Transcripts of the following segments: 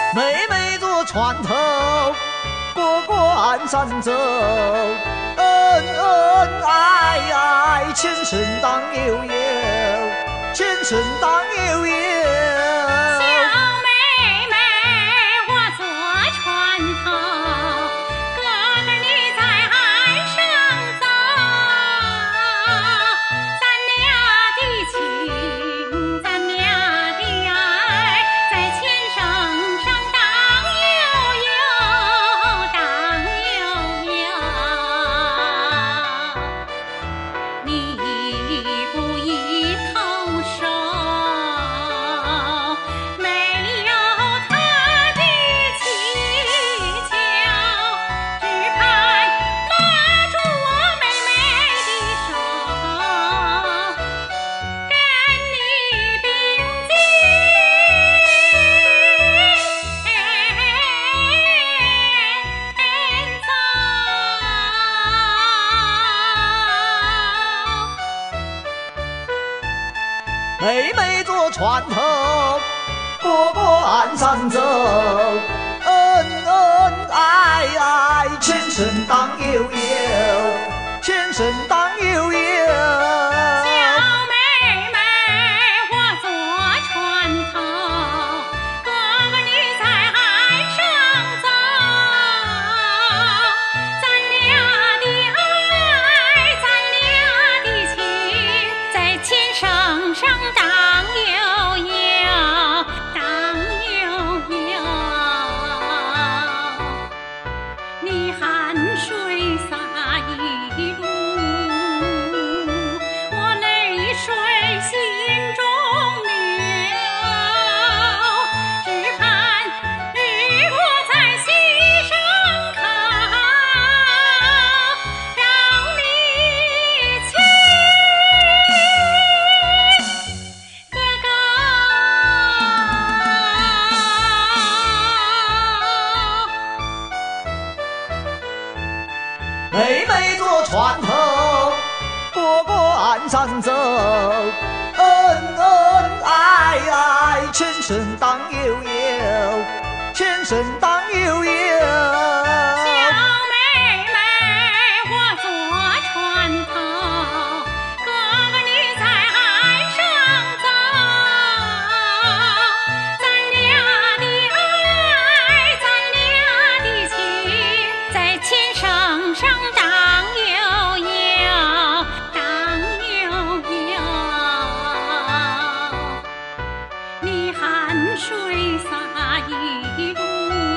妹妹坐船头，哥哥岸上走，恩恩爱爱，前生当悠悠，前生当悠悠。妹妹坐船头，哥哥岸上走，恩恩爱爱，前生当悠悠，前生当悠悠。妹妹坐船头，哥哥岸上走，恩恩爱爱，前生当悠悠，前生当悠悠。 水洒一路，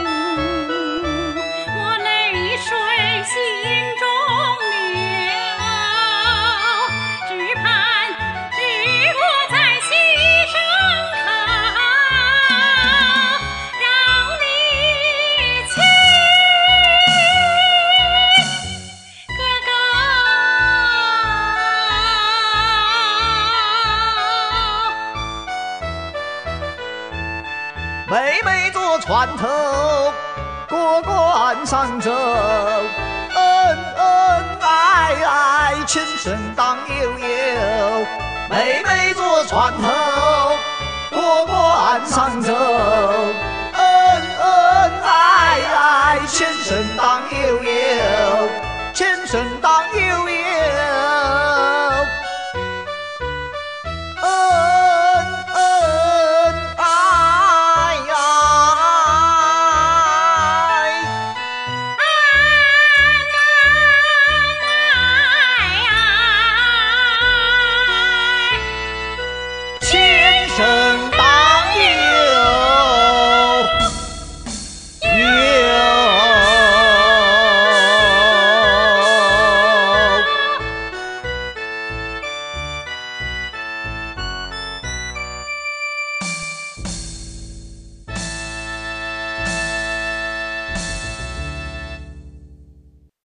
我泪水心中流，只盼日落在西上口，让你亲，哥哥。 妹妹坐船头，哥哥岸上走，恩恩爱爱，前生当悠悠。妹妹坐船头，哥哥岸上走，恩恩爱爱，前生当悠悠，前生当悠悠。